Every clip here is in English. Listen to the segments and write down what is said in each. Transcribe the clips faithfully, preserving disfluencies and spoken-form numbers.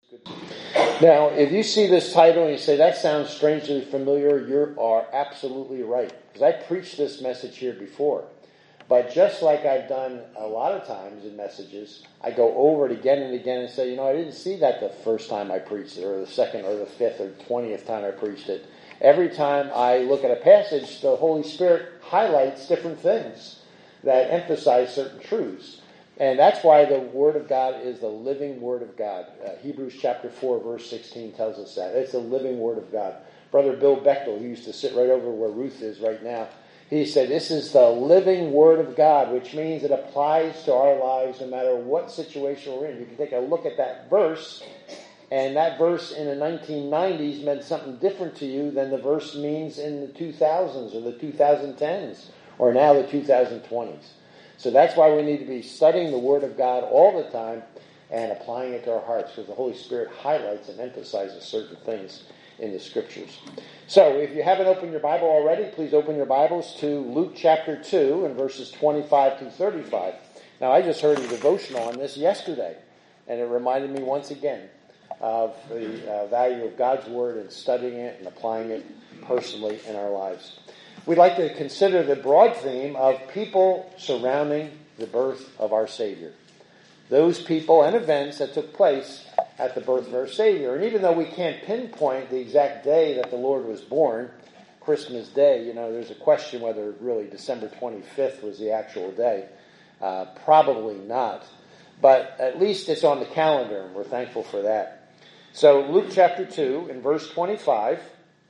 Now, if you see this title and you say, that sounds strangely familiar, you are absolutely right. Because I preached this message here before. But just like I've done a lot of times in messages, I go over it again and again and say, you know, I didn't see that the first time I preached it, or the second, or the fifth, or twentieth time I preached it. Every time I look at a passage, the Holy Spirit highlights different things that emphasize certain truths. And that's why the Word of God is the living Word of God. Uh, Hebrews chapter four, verse sixteen tells us that. It's the living Word of God. Brother Bill Bechtel, who used to sit right over where Ruth is right now, he said, this is the living Word of God, which means it applies to our lives no matter what situation we're in. You can take a look at that verse, and that verse in the nineteen nineties meant something different to you than the verse means in the two thousands or the twenty tens or now the twenty twenties. So that's why we need to be studying the Word of God all the time and applying it to our hearts, because the Holy Spirit highlights and emphasizes certain things in the Scriptures. So if you haven't opened your Bible already, please open your Bibles to Luke chapter two and verses twenty-five to thirty-five. Now, I just heard a devotional on this yesterday, and it reminded me once again of the uh, value of God's Word and studying it and applying it personally in our lives. We'd like to consider the broad theme of people surrounding the birth of our Savior. Those people and events that took place at the birth of our Savior. And even though we can't pinpoint the exact day that the Lord was born, Christmas Day, you know, there's a question whether really December twenty-fifth was the actual day. Uh, probably not. But at least it's on the calendar, and we're thankful for that. So Luke chapter two, in verse twenty-five,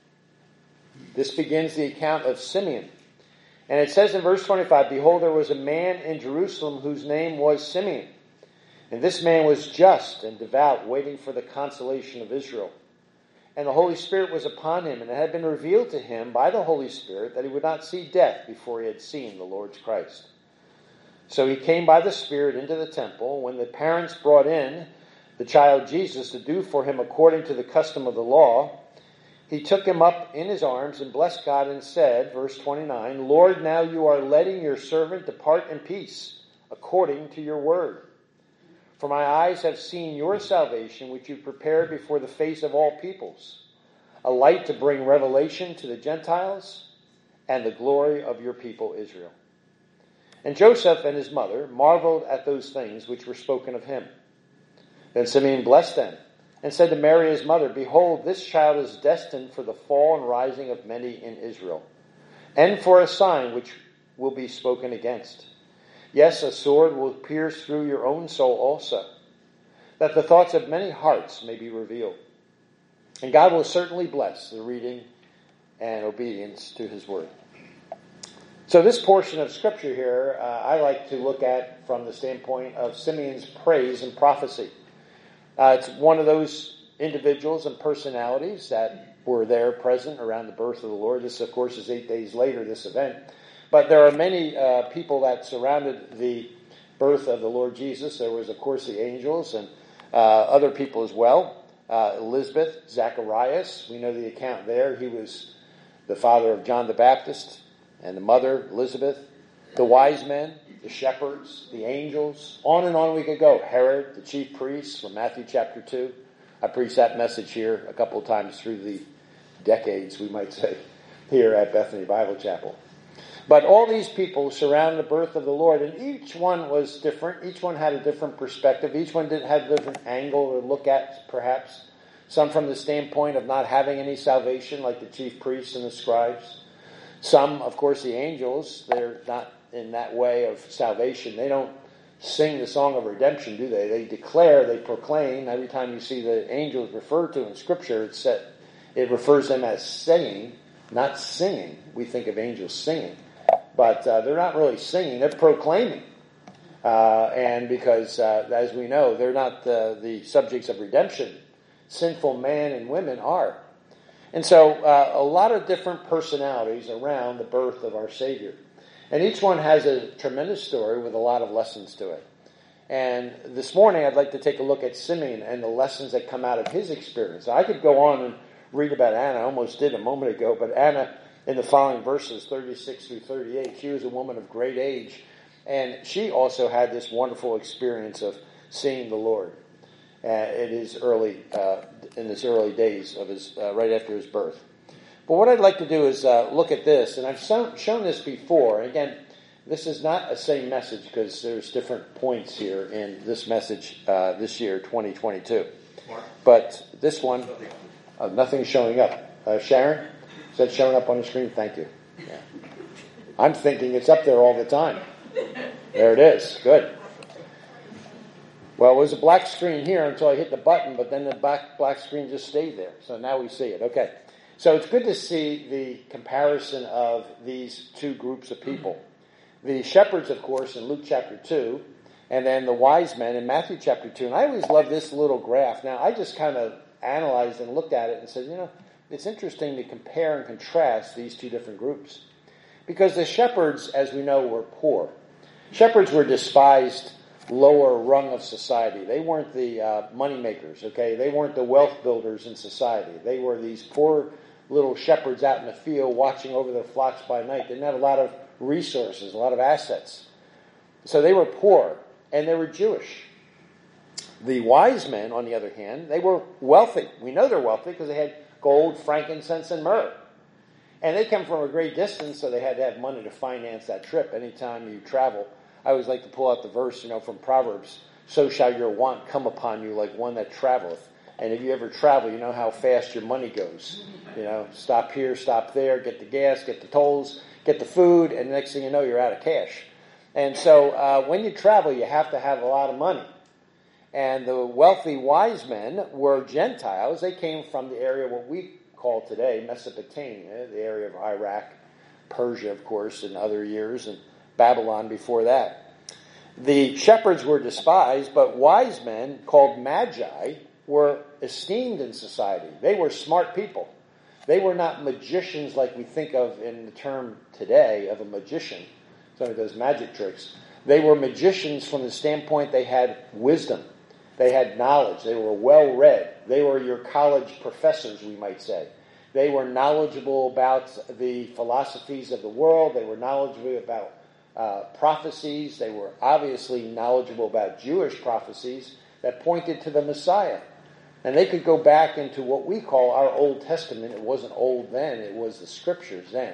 this begins the account of Simeon. And it says in verse twenty-five, behold, there was a man in Jerusalem whose name was Simeon. And this man was just and devout, waiting for the consolation of Israel. And the Holy Spirit was upon him, and it had been revealed to him by the Holy Spirit that he would not see death before he had seen the Lord's Christ. So he came by the Spirit into the temple. When the parents brought in the child Jesus to do for him according to the custom of the law, he took him up in his arms and blessed God and said, verse twenty-nine, Lord, now you are letting your servant depart in peace, according to your word. For my eyes have seen your salvation, which you prepared before the face of all peoples, a light to bring revelation to the Gentiles and the glory of your people Israel. And Joseph and his mother marveled at those things which were spoken of him. Then Simeon blessed them and said to Mary his mother, behold, this child is destined for the fall and rising of many in Israel, and for a sign which will be spoken against. Yes, a sword will pierce through your own soul also, that the thoughts of many hearts may be revealed. And God will certainly bless the reading and obedience to his word. So this portion of Scripture here, uh, I like to look at from the standpoint of Simeon's praise and prophecy. Uh, it's one of those individuals and personalities that were there present around the birth of the Lord. This, of course, is eight days later, this event. But there are many uh, people that surrounded the birth of the Lord Jesus. There was, of course, the angels and uh, other people as well. Uh, Elizabeth, Zacharias, we know the account there. He was the father of John the Baptist, and the mother, Elizabeth. The wise men, the shepherds, the angels. On and on we could go. Herod, the chief priest from Matthew chapter two. I preached that message here a couple of times through the decades, we might say, here at Bethany Bible Chapel. But all these people surround the birth of the Lord, and each one was different. Each one had a different perspective. Each one didn't have a different angle to look at, perhaps. Some from the standpoint of not having any salvation, like the chief priests and the scribes. Some, of course, the angels, they're not in that way of salvation. They don't sing the song of redemption, do they? They declare, they proclaim. Every time you see the angels referred to in Scripture, it's set, it refers them as saying, not singing. We think of angels singing. But uh, they're not really singing, they're proclaiming. Uh, and because, uh, as we know, they're not uh, the subjects of redemption. Sinful men and women are. And so uh, a lot of different personalities around the birth of our Savior. And each one has a tremendous story with a lot of lessons to it. And this morning I'd like to take a look at Simeon and the lessons that come out of his experience. I could go on and read about Anna. I almost did a moment ago. But Anna, in the following verses, thirty-six through thirty-eight, she was a woman of great age. And she also had this wonderful experience of seeing the Lord. uh, in his early uh, in his early days of his uh, right after his birth. But what I'd like to do is uh, look at this, and I've shown, shown this before. And again, this is not a same message because there's different points here in this message uh, this year, twenty twenty-two. Mark. But this one, uh, nothing's showing up. Uh, Sharon, is that showing up on the screen? Thank you. Yeah. I'm thinking it's up there all the time. There it is. Good. Well, it was a black screen here until I hit the button, but then the black, black screen just stayed there. So now we see it. Okay. So it's good to see the comparison of these two groups of people. The shepherds, of course, in Luke chapter two, and then the wise men in Matthew chapter two. And I always love this little graph. Now, I just kind of analyzed and looked at it and said, you know, it's interesting to compare and contrast these two different groups. Because the shepherds, as we know, were poor. Shepherds were despised lower rung of society. They weren't the uh, money makers, okay? They weren't the wealth builders in society. They were these poor little shepherds out in the field watching over their flocks by night. They didn't have a lot of resources, a lot of assets. So they were poor, and they were Jewish. The wise men, on the other hand, they were wealthy. We know they're wealthy because they had gold, frankincense, and myrrh. And they come from a great distance, so they had to have money to finance that trip. Anytime you travel, I always like to pull out the verse, you know, from Proverbs, so shall your want come upon you like one that traveleth. And if you ever travel, you know how fast your money goes. You know, stop here, stop there, get the gas, get the tolls, get the food, and the next thing you know, you're out of cash. And so uh, when you travel, you have to have a lot of money. And the wealthy wise men were Gentiles. They came from the area what we call today Mesopotamia, the area of Iraq, Persia, of course, in other years, and Babylon before that. The shepherds were despised, but wise men, called magi, were esteemed in society. They were smart people. They were not magicians like we think of in the term today of a magician, somebody who does magic tricks. They were magicians from the standpoint they had wisdom. They had knowledge. They were well-read. They were your college professors, we might say. They were knowledgeable about the philosophies of the world. They were knowledgeable about uh, prophecies. They were obviously knowledgeable about Jewish prophecies that pointed to the Messiah. And they could go back into what we call our Old Testament. It wasn't old then. It was the Scriptures then.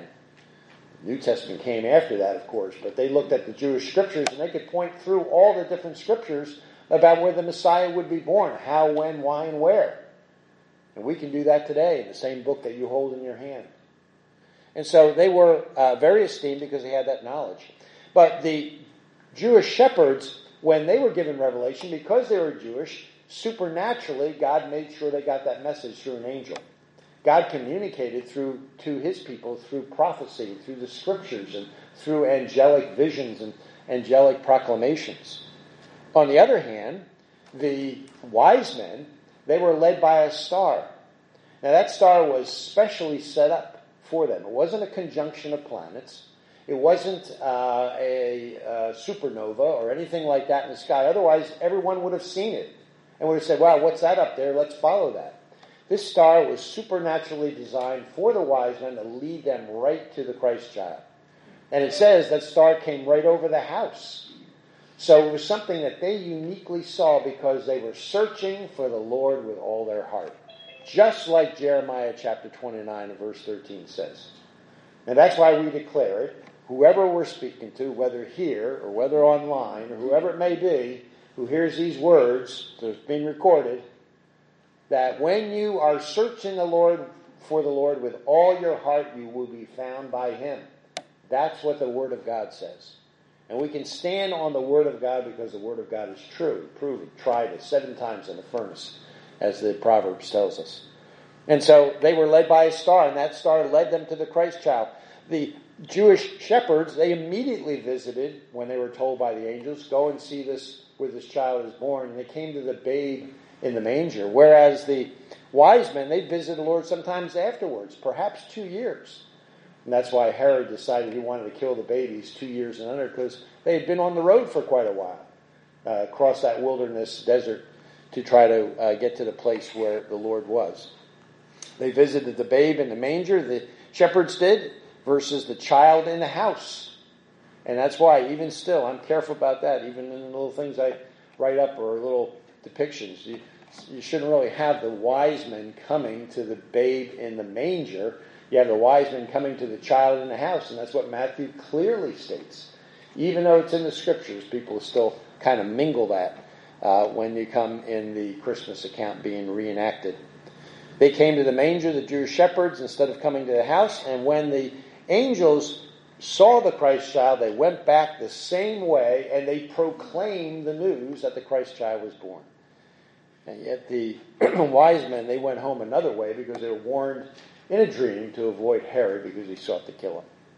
The New Testament came after that, of course. But they looked at the Jewish Scriptures, and they could point through all the different Scriptures about where the Messiah would be born, how, when, why, and where. And we can do that today in the same book that you hold in your hand. And so they were uh, very esteemed because they had that knowledge. But the Jewish shepherds, when they were given revelation, because they were Jewish, supernaturally, God made sure they got that message through an angel. God communicated through to his people through prophecy, through the Scriptures, and through angelic visions and angelic proclamations. On the other hand, the wise men, they were led by a star. Now that star was specially set up for them. It wasn't a conjunction of planets. It wasn't uh, a, a supernova or anything like that in the sky. Otherwise, everyone would have seen it and would have said, wow, what's that up there? Let's follow that. This star was supernaturally designed for the wise men to lead them right to the Christ child. And it says that star came right over the house. So it was something that they uniquely saw because they were searching for the Lord with all their heart. Just like Jeremiah chapter twenty-nine and verse thirteen says. And that's why we declare it. Whoever we're speaking to, whether here or whether online or whoever it may be, who hears these words that have been recorded, that when you are searching the Lord for the Lord with all your heart, you will be found by him. That's what the Word of God says. And we can stand on the Word of God because the Word of God is true, proven, tried it seven times in the furnace, as the Proverbs tells us. And so they were led by a star, and that star led them to the Christ child. The Jewish shepherds, they immediately visited, when they were told by the angels, go and see this where this child is born. And they came to the babe in the manger. Whereas the wise men, they visited the Lord sometimes afterwards, perhaps two years. And that's why Herod decided he wanted to kill the babies two years and under, because they had been on the road for quite a while, uh, across that wilderness desert to try to uh, get to the place where the Lord was. They visited the babe in the manger, the shepherds did, versus the child in the house. And that's why, even still, I'm careful about that, even in the little things I write up or little depictions. You you shouldn't really have the wise men coming to the babe in the manger. You have the wise men coming to the child in the house, and that's what Matthew clearly states. Even though it's in the scriptures, people still kind of mingle that uh, when you come in the Christmas account being reenacted. They came to the manger, the Jewish shepherds, instead of coming to the house, and when the angels saw the Christ child, they went back the same way, and they proclaimed the news that the Christ child was born. And yet the wise men, they went home another way because they were warned in a dream to avoid Herod because he sought to kill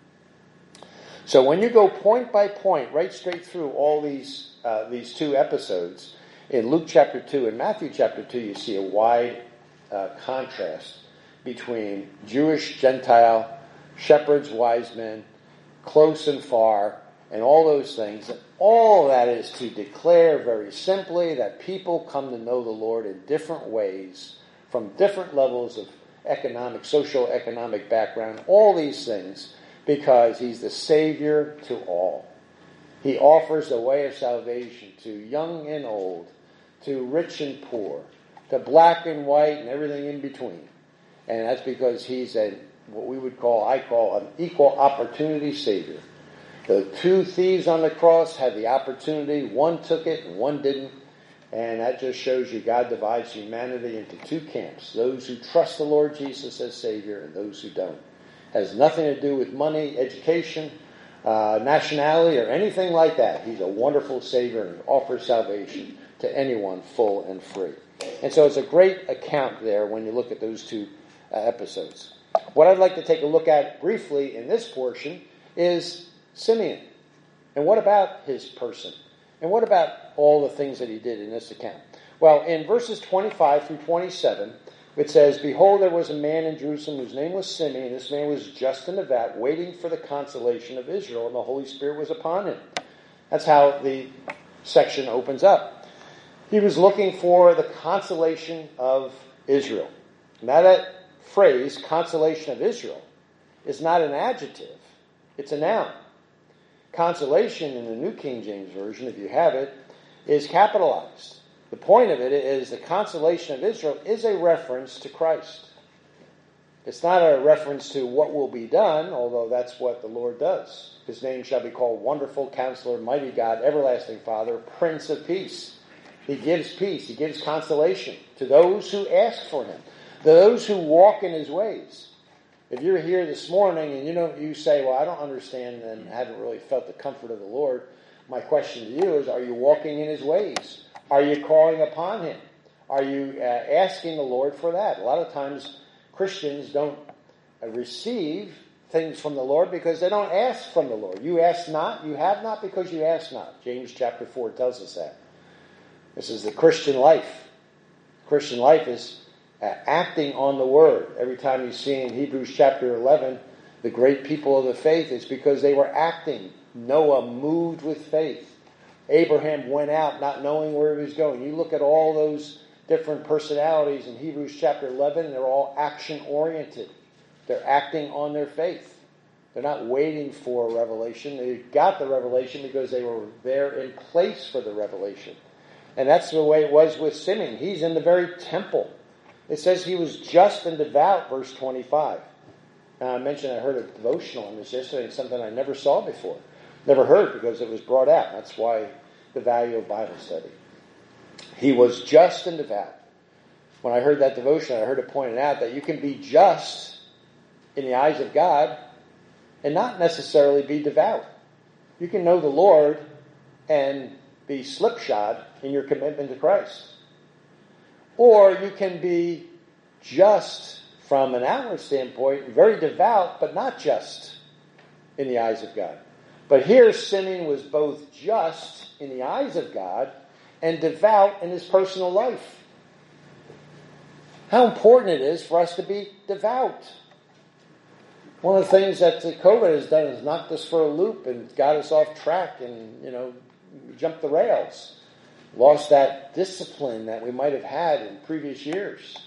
him. So when you go point by point, right straight through all these uh, these two episodes, in Luke chapter two and Matthew chapter two, you see a wide uh, contrast between Jewish, Gentile, shepherds, wise men, close and far, and all those things. And all of that is to declare very simply that people come to know the Lord in different ways, from different levels of economic, social, economic background, all these things, because he's the Savior to all. He offers the way of salvation to young and old, to rich and poor, to black and white and everything in between. And that's because he's a, what we would call, I call, an equal opportunity Savior. The two thieves on the cross had the opportunity. One took it and one didn't. And that just shows you God divides humanity into two camps. Those who trust the Lord Jesus as Savior and those who don't. It has nothing to do with money, education, uh, nationality, or anything like that. He's a wonderful Savior and offers salvation to anyone full and free. And so it's a great account there when you look at those two uh, episodes. What I'd like to take a look at briefly in this portion is Simeon. And what about his person? And what about all the things that he did in this account? Well, in verses twenty-five through twenty-seven, it says, "Behold, there was a man in Jerusalem whose name was Simeon. This man was just and devout, waiting for the consolation of Israel, and the Holy Spirit was upon him." That's how the section opens up. He was looking for the consolation of Israel. Now that phrase, consolation of Israel, is not an adjective. It's a noun. Consolation in the New King James Version, if you have it, is capitalized. The point of it is the consolation of Israel is a reference to Christ. It's not a reference to what will be done, although that's what the Lord does. His name shall be called Wonderful Counselor, Mighty God, Everlasting Father, Prince of Peace. He gives peace. He gives consolation to those who ask for him, those who walk in his ways. If you're here this morning and you know you say, well, I don't understand and haven't really felt the comfort of the Lord, my question to you is, are you walking in his ways? Are you calling upon him? Are you uh, asking the Lord for that? A lot of times Christians don't uh, receive things from the Lord because they don't ask from the Lord. You ask not, you have not because you ask not. James chapter four tells us that. This is the Christian life. Christian life is Uh, acting on the word. Every time you see in Hebrews chapter eleven, the great people of the faith, it's because they were acting. Noah moved with faith. Abraham went out not knowing where he was going. You look at all those different personalities in Hebrews chapter eleven, and they're all action-oriented. They're acting on their faith. They're not waiting for revelation. They got the revelation because they were there in place for the revelation. And that's the way it was with Simeon. He's in the very temple. It says he was just and devout, verse twenty-five. Now, I mentioned I heard a devotional on this yesterday, and something I never saw before. Never heard because it was brought out. That's why the value of Bible study. He was just and devout. When I heard that devotion, I heard it pointed out that you can be just in the eyes of God and not necessarily be devout. You can know the Lord and be slipshod in your commitment to Christ. Or you can be just from an outward standpoint, very devout, but not just in the eyes of God. But here Simeon was both just in the eyes of God and devout in his personal life. How important it is for us to be devout. One of the things that the COVID has done is knocked us for a loop and got us off track and, you know, jumped the rails. Lost that discipline that we might have had in previous years.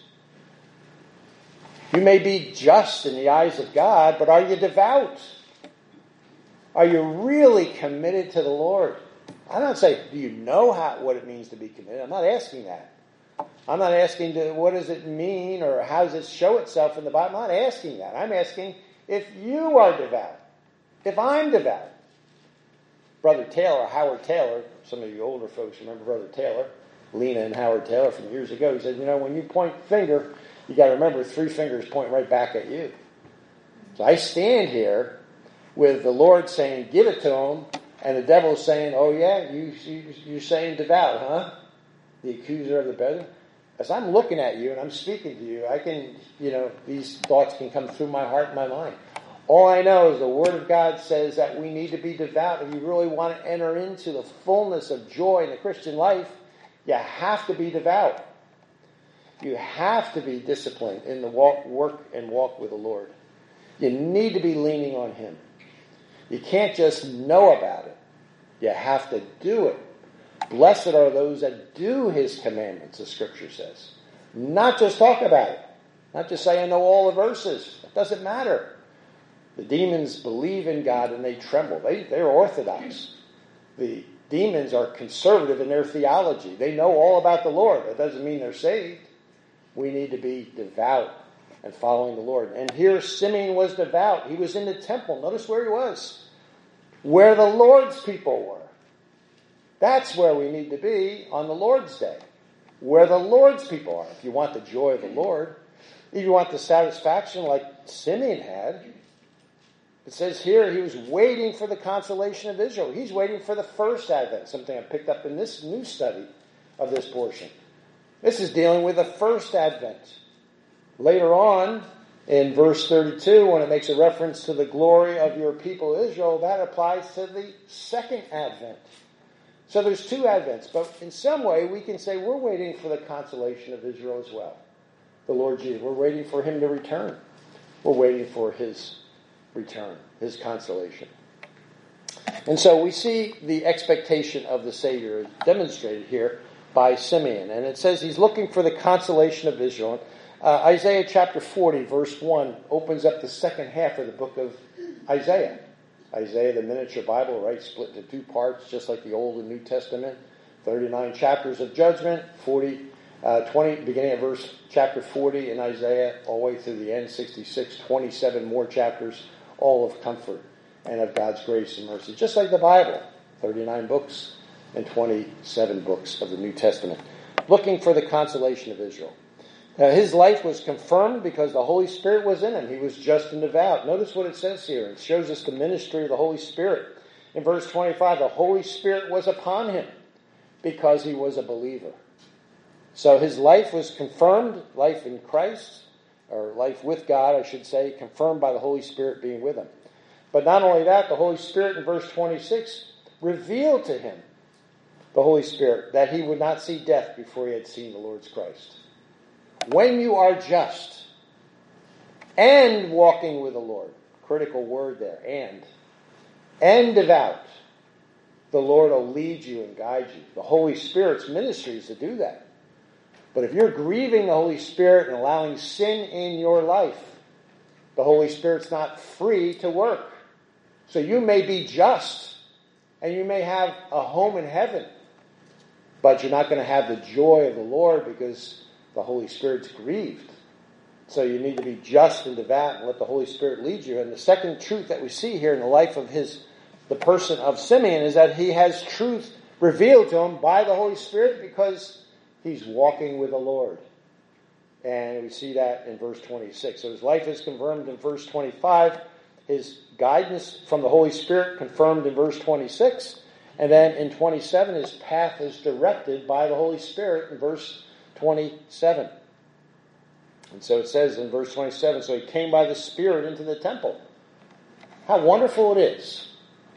You may be just in the eyes of God, but are you devout? Are you really committed to the Lord? I'm not saying, do you know how what it means to be committed? I'm not asking that. I'm not asking to, what does it mean or how does it show itself in the Bible. I'm not asking that. I'm asking if you are devout, if I'm devout. Brother Taylor, Howard Taylor, some of you older folks remember Brother Taylor, Lena and Howard Taylor from years ago. He said, you know, when you point finger, you got to remember three fingers point right back at you. So I stand here with the Lord saying, give it to him, and the devil saying, oh yeah, you, you, you're saying devout, huh? The accuser of the brethren. As I'm looking at you and I'm speaking to you, I can, you know, these thoughts can come through my heart and my mind. All I know is the Word of God says that we need to be devout. If you really want to enter into the fullness of joy in the Christian life, you have to be devout. You have to be disciplined in the walk, work and walk with the Lord. You need to be leaning on Him. You can't just know about it. You have to do it. Blessed are those that do His commandments, the Scripture says. Not just talk about it. Not just say, I know all the verses. It doesn't matter. The demons believe in God and they tremble. They, they're orthodox. The demons are conservative in their theology. They know all about the Lord. That doesn't mean they're saved. We need to be devout and following the Lord. And here Simeon was devout. He was in the temple. Notice where he was. Where the Lord's people were. That's where we need to be on the Lord's day. Where the Lord's people are. If you want the joy of the Lord, if you want the satisfaction like Simeon had, it says here he was waiting for the consolation of Israel. He's waiting for the first advent, something I picked up in this new study of this portion. This is dealing with the first advent. Later on, in verse thirty-two, when it makes a reference to the glory of your people Israel, that applies to the second advent. So there's two advents, but in some way we can say we're waiting for the consolation of Israel as well. The Lord Jesus. We're waiting for Him to return. We're waiting for His return, His consolation. And so we see the expectation of the Savior demonstrated here by Simeon. And it says he's looking for the consolation of Israel. Uh, Isaiah chapter forty, verse one, opens up the second half of the book of Isaiah. Isaiah, the miniature Bible, right, split into two parts, just like the Old and New Testament. thirty-nine chapters of judgment, forty, uh, twenty, beginning of verse chapter forty in Isaiah, all the way through the end, sixty-six, twenty-seven more chapters, all of comfort and of God's grace and mercy. Just like the Bible, thirty-nine books and twenty-seven books of the New Testament. Looking for the consolation of Israel. Now, his life was confirmed because the Holy Spirit was in him. He was just and devout. Notice what it says here. It shows us the ministry of the Holy Spirit. In verse twenty-five, the Holy Spirit was upon him because he was a believer. So his life was confirmed, life in Christ, or life with God, I should say, confirmed by the Holy Spirit being with him. But not only that, the Holy Spirit in verse twenty-six revealed to him, the Holy Spirit, that he would not see death before he had seen the Lord's Christ. When you are just and walking with the Lord, critical word there, and, and devout, the Lord will lead you and guide you. The Holy Spirit's ministry is to do that. But if you're grieving the Holy Spirit and allowing sin in your life, the Holy Spirit's not free to work. So you may be just, and you may have a home in heaven, but you're not going to have the joy of the Lord because the Holy Spirit's grieved. So you need to be just and devout and let the Holy Spirit lead you. And the second truth that we see here in the life of his, the person of Simeon, is that he has truth revealed to him by the Holy Spirit because he's walking with the Lord. And we see that in verse twenty-six. So his life is confirmed in verse twenty-five. His guidance from the Holy Spirit confirmed in verse twenty-six. And then in twenty-seven, his path is directed by the Holy Spirit in verse twenty-seven. And so it says in verse twenty-seven, so he came by the Spirit into the temple. How wonderful it is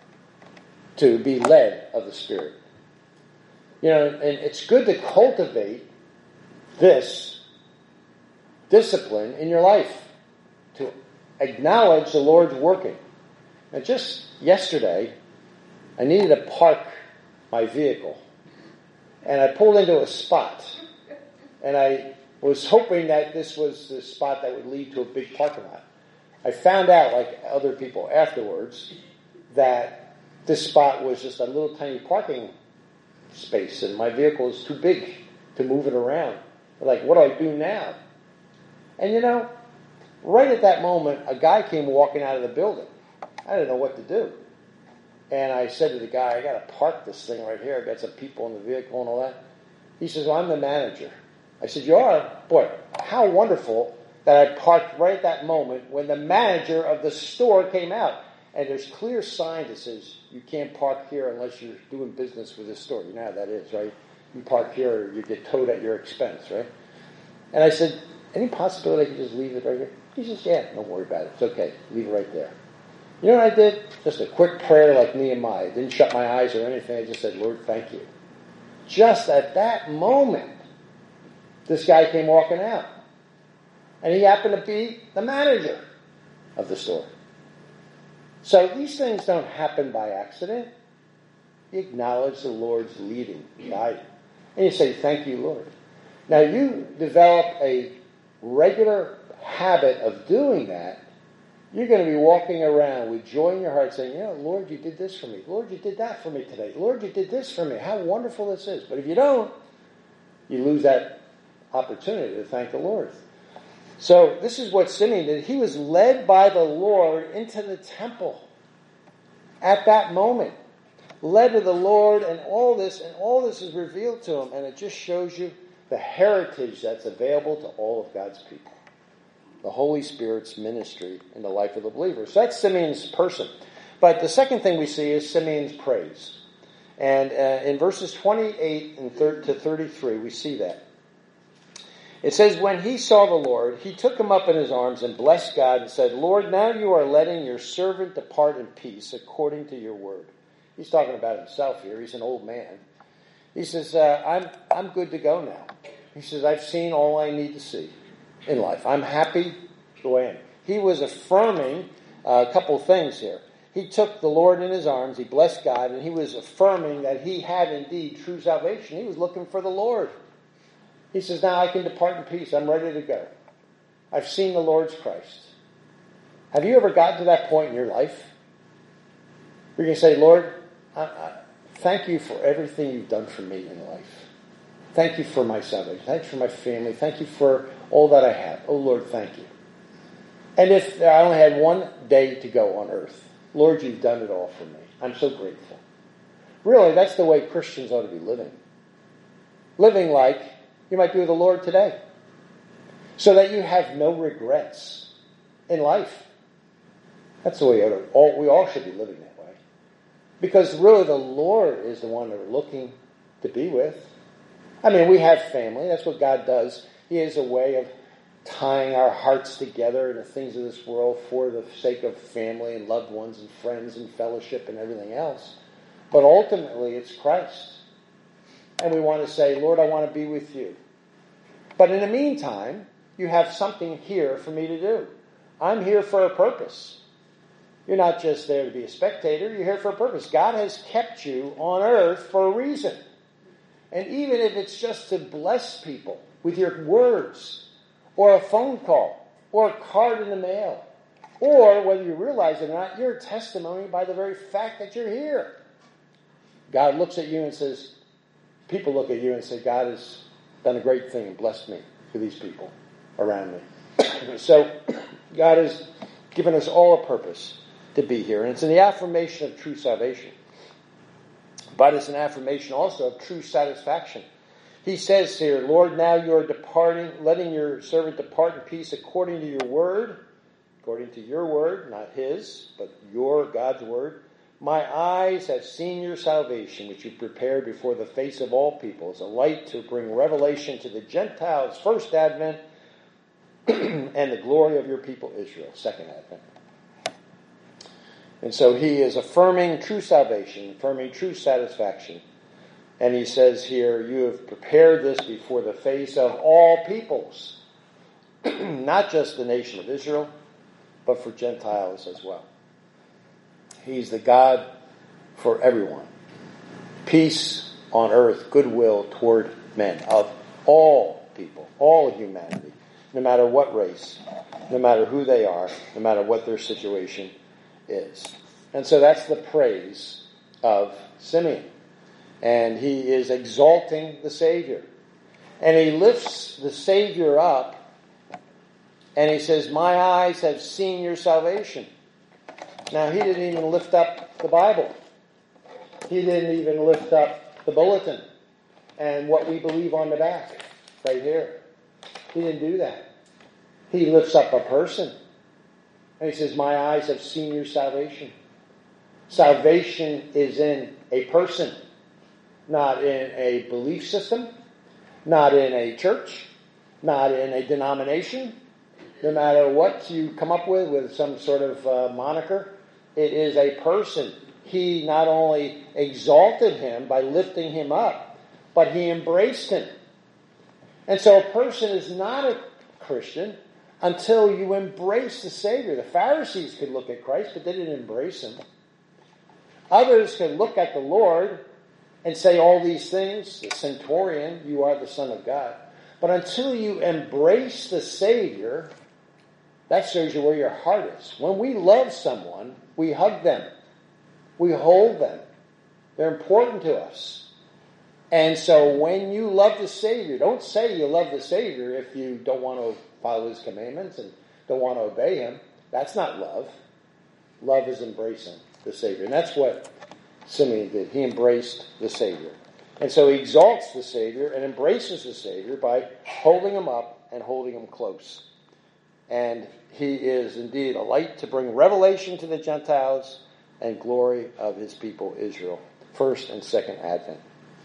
to be led of the Spirit. You know, and it's good to cultivate this discipline in your life, to acknowledge the Lord's working. And just yesterday, I needed to park my vehicle. And I pulled into a spot. And I was hoping that this was the spot that would lead to a big parking lot. I found out, like other people afterwards, that this spot was just a little tiny parking space. And my vehicle is too big to move it around. Like, what do I do now? And you know, right at that moment, a guy came walking out of the building. I didn't know what to do. And I said to the guy, I got to park this thing right here. I got some people in the vehicle and all that. He says, well, I'm the manager. I said, you are? Boy, how wonderful that I parked right at that moment when the manager of the store came out. And there's clear sign that says you can't park here unless you're doing business with this store. You know how that is, right? You park here or you get towed at your expense, right? And I said, any possibility I could just leave it right here? He says, yeah, don't worry about it. It's okay. Leave it right there. You know what I did? Just a quick prayer like Nehemiah. I didn't shut my eyes or anything. I just said, Lord, thank you. Just at that moment, this guy came walking out. And he happened to be the manager of the store. So these things don't happen by accident. You acknowledge the Lord's leading, guiding. And you say, thank you, Lord. Now you develop a regular habit of doing that. You're going to be walking around with joy in your heart saying, you know, Lord, you did this for me. Lord, you did that for me today. Lord, you did this for me. How wonderful this is. But if you don't, you lose that opportunity to thank the Lord. So this is what Simeon did. He was led by the Lord into the temple at that moment. Led to the Lord and all this, and all this is revealed to him. And it just shows you the heritage that's available to all of God's people. The Holy Spirit's ministry in the life of the believer. So that's Simeon's person. But the second thing we see is Simeon's praise. And uh, in verses twenty-eight and thirty to thirty-three, we see that. It says, when he saw the Lord, he took him up in his arms and blessed God and said, Lord, now you are letting your servant depart in peace according to your word. He's talking about himself here. He's an old man. He says, uh, I'm, I'm good to go now. He says, I've seen all I need to see in life. I'm happy the way I am. He was affirming uh, a couple things here. He took the Lord in his arms, he blessed God, and he was affirming that he had indeed true salvation. He was looking for the Lord. He says, now I can depart in peace. I'm ready to go. I've seen the Lord's Christ. Have you ever gotten to that point in your life where you can say, Lord, I, I, thank you for everything you've done for me in life. Thank you for my salvation. Thanks for my family. Thank you for all that I have. Oh, Lord, thank you. And if I only had one day to go on earth, Lord, you've done it all for me. I'm so grateful. Really, that's the way Christians ought to be living. Living like you might be with the Lord today. So that you have no regrets in life. That's the way we, ought to, all, we all should be living that way. Because really the Lord is the one that we're looking to be with. I mean, we have family. That's what God does. He has a way of tying our hearts together in the things of this world for the sake of family and loved ones and friends and fellowship and everything else. But ultimately, it's Christ. And we want to say, Lord, I want to be with you. But in the meantime, you have something here for me to do. I'm here for a purpose. You're not just there to be a spectator. You're here for a purpose. God has kept you on earth for a reason. And even if it's just to bless people with your words, or a phone call, or a card in the mail, or whether you realize it or not, you're a testimony by the very fact that you're here. God looks at you and says, people look at you and say, God has done a great thing and blessed me for these people around me. So God has given us all a purpose to be here. And it's in the affirmation of true salvation. But it's an affirmation also of true satisfaction. He says here, Lord, now you are departing, letting your servant depart in peace according to your word. According to your word, not his, but your, God's word. My eyes have seen your salvation, which you prepared before the face of all people, as a light to bring revelation to the Gentiles, first advent, and the glory of your people Israel, second advent. And so he is affirming true salvation, affirming true satisfaction. And he says here, you have prepared this before the face of all peoples. Not just the nation of Israel, but for Gentiles as well. He's the God for everyone. Peace on earth, goodwill toward men, of all people, all humanity, no matter what race, no matter who they are, no matter what their situation is. And so that's the praise of Simeon. And he is exalting the Savior. And he lifts the Savior up, and he says, my eyes have seen your salvation. Now, he didn't even lift up the Bible. He didn't even lift up the bulletin and what we believe on the back, right here. He didn't do that. He lifts up a person. And he says, my eyes have seen your salvation. Salvation is in a person, not in a belief system, not in a church, not in a denomination. No matter what you come up with, with some sort of uh, moniker, it is a person. He not only exalted him by lifting him up, but he embraced him. And so a person is not a Christian until you embrace the Savior. The Pharisees could look at Christ, but they didn't embrace him. Others could look at the Lord and say all these things. The centurion, you are the Son of God. But until you embrace the Savior, that shows you where your heart is. When we love someone, we hug them. We hold them. They're important to us. And so when you love the Savior, don't say you love the Savior if you don't want to follow his commandments and don't want to obey him. That's not love. Love is embracing the Savior. And that's what Simeon did. He embraced the Savior. And so he exalts the Savior and embraces the Savior by holding him up and holding him close. And he is indeed a light to bring revelation to the Gentiles and glory of his people Israel. First and second advent.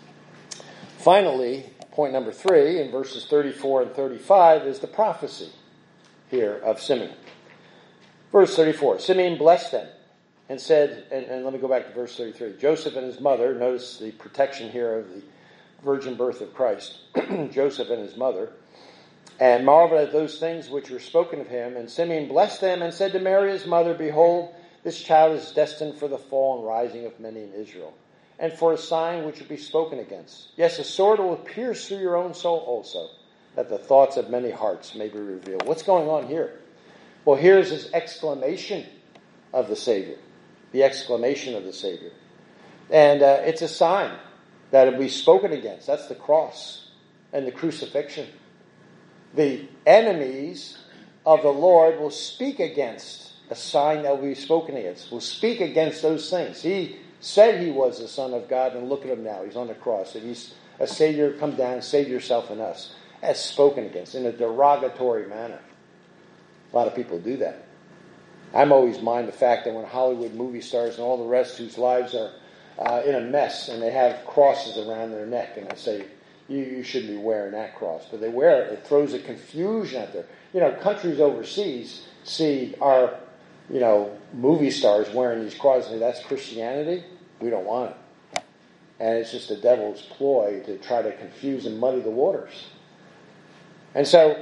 Finally, point number three, in verses thirty-four and thirty-five, is the prophecy here of Simeon. Verse thirty-four, Simeon blessed them and said, and, and let me go back to verse thirty-three. Joseph and his mother, notice the protection here of the virgin birth of Christ. Joseph and his mother, and marveled at those things which were spoken of him. And Simeon blessed them and said to Mary his mother, behold, this child is destined for the fall and rising of many in Israel, and for a sign which will be spoken against. Yes, a sword will pierce through your own soul also, that the thoughts of many hearts may be revealed. What's going on here? Well, here's his exclamation of the Savior. The exclamation of the Savior. And uh, it's a sign that will be spoken against. That's the cross and the crucifixion. The enemies of the Lord will speak against a sign that will be spoken against. Will speak against those things. He said he was the Son of God, and look at him now. He's on the cross. And he's a Savior. Come down, save yourself and us. That's spoken against in a derogatory manner. A lot of people do that. I'm always mind the fact that when Hollywood movie stars and all the rest whose lives are uh, in a mess and they have crosses around their neck, and I say, you, you shouldn't be wearing that cross. But they wear it. It throws a confusion out there. You know, countries overseas see our, you know, movie stars wearing these crosses. And that's Christianity. We don't want it. And it's just the devil's ploy to try to confuse and muddy the waters. And so,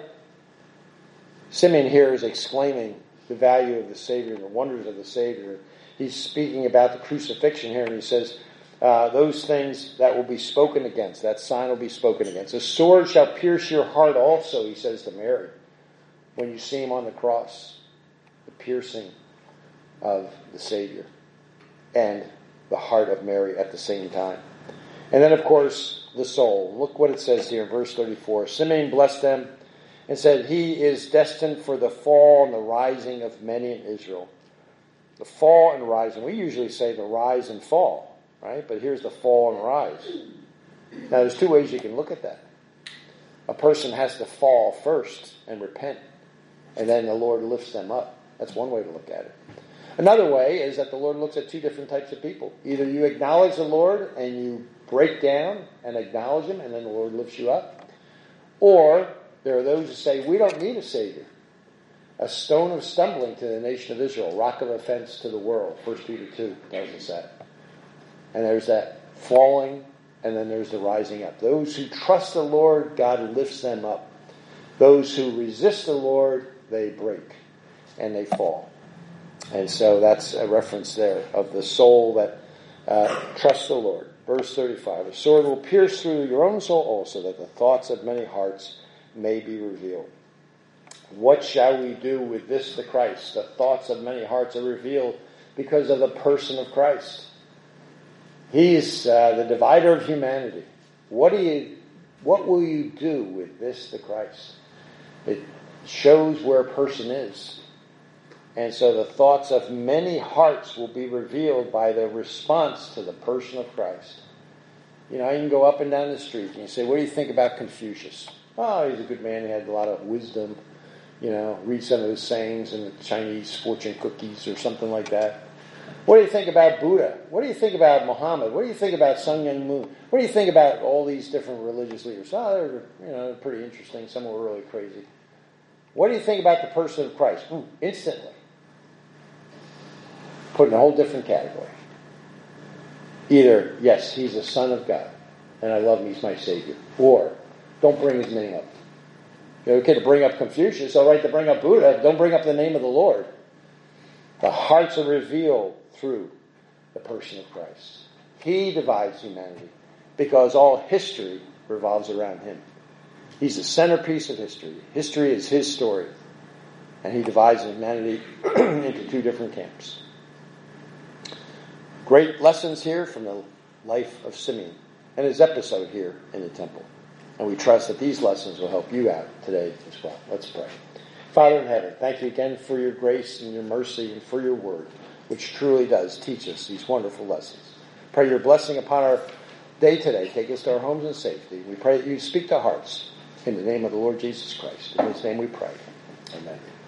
Simeon here is exclaiming the value of the Savior, the wonders of the Savior. He's speaking about the crucifixion here, and he says, uh, those things that will be spoken against, that sign will be spoken against. A sword shall pierce your heart also, he says to Mary, when you see him on the cross. The piercing of the Savior and the heart of Mary at the same time. And then, of course, the soul. Look what it says here in verse thirty-four. Simeon blessed them and said, he is destined for the fall and the rising of many in Israel. The fall and rising. We usually say the rise and fall, right? But here's the fall and rise. Now, there's two ways you can look at that. A person has to fall first and repent, and then the Lord lifts them up. That's one way to look at it. Another way is that the Lord looks at two different types of people. Either you acknowledge the Lord and you break down and acknowledge him, and then the Lord lifts you up. Or there are those who say, we don't need a Savior. A stone of stumbling to the nation of Israel, rock of offense to the world. First Peter two tells us that. And there's that falling, and then there's the rising up. Those who trust the Lord, God lifts them up. Those who resist the Lord, they break and they fall. And so that's a reference there of the soul that uh, trusts the Lord. Verse thirty-five, a sword will pierce through your own soul also, that the thoughts of many hearts may be revealed. What shall we do with this, the Christ? The thoughts of many hearts are revealed because of the person of Christ. He's uh, the divider of humanity. What do you What will you do with this, the Christ? It shows where a person is. And so the thoughts of many hearts will be revealed by the response to the person of Christ. You know, you can go up and down the street and you say, what do you think about Confucius? Oh, he's a good man. He had a lot of wisdom. You know, read some of his sayings in the Chinese fortune cookies or something like that. What do you think about Buddha? What do you think about Muhammad? What do you think about Sun Myung Moon? What do you think about all these different religious leaders? Oh, they're, you know, they're pretty interesting. Some were really crazy. What do you think about the person of Christ? Ooh, instantly. Put in a whole different category. Either, yes, he's a son of God, and I love him, he's my Savior. Or, don't bring his name up. You're okay to bring up Confucius, all right to bring up Buddha, don't bring up the name of the Lord. The hearts are revealed through the person of Christ. He divides humanity because all history revolves around him. He's the centerpiece of history. History is his story. And he divides humanity into two different camps. Great lessons here from the life of Simeon and his episode here in the temple. And we trust that these lessons will help you out today as well. Let's pray. Father in heaven, thank you again for your grace and your mercy and for your word, which truly does teach us these wonderful lessons. Pray your blessing upon our day today. Take us to our homes in safety. We pray that you speak to hearts in the name of the Lord Jesus Christ. In his name we pray. Amen.